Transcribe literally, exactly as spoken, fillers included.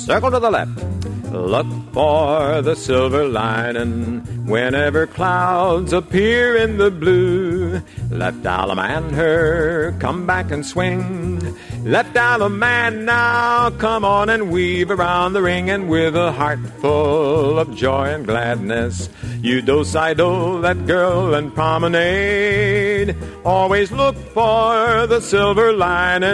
circle to the left. Look for the silver lining whenever clouds appear in the blue. Left Alum and her, come back and swing. Left Alum man, now come on and weave around the ring, and with a heart full of joy and gladness, you do-si-do that girl and promenade. Always look for the silver lining